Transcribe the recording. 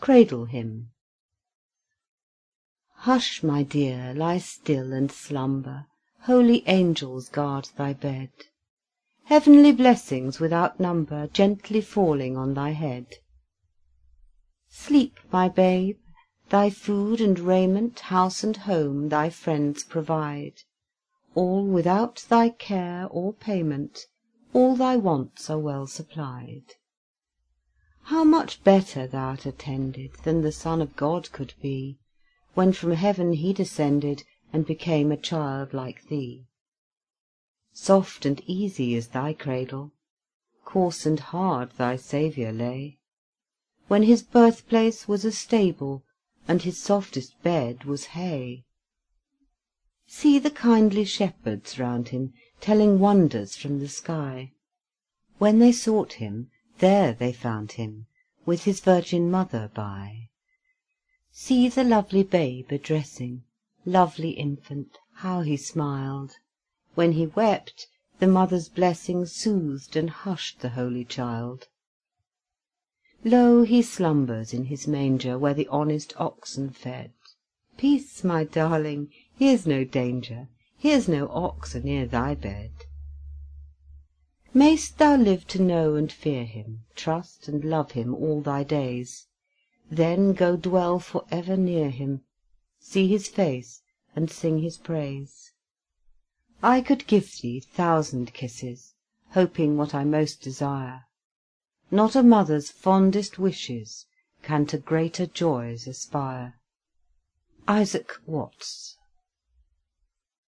Cradle Hymn. Hush, my dear, lie still and slumber, Holy angels guard thy bed, Heavenly blessings without number Gently falling on thy head. Sleep, my babe, thy food and raiment, House and home thy friends provide, All without thy care or payment, All thy wants are well supplied. How much better thou'rt attended Than the Son of God could be, When from heaven He descended, And became a child like thee. Soft and easy is thy cradle, Coarse and hard thy Saviour lay, When His birthplace was a stable, And His softest bed was hay. See the kindly shepherds round Him, Telling wonders from the sky. When they sought Him, there they found Him, With His Virgin Mother by. See the lovely babe addressing, Lovely infant, how He smiled! When He wept, the mother's blessing Soothed and hushed the holy child. Lo, He slumbers in His manger, Where the honest oxen fed. Peace, my darling, here's no danger, Here's no ox anear thy bed. Mayst thou live to know and fear Him, Trust and love Him all thy days, Then go dwell for ever near Him, See His face and sing His praise. I could give thee 1,000 kisses, Hoping what I most desire, Not a mother's fondest wishes Can to greater joys aspire. Isaac Watts.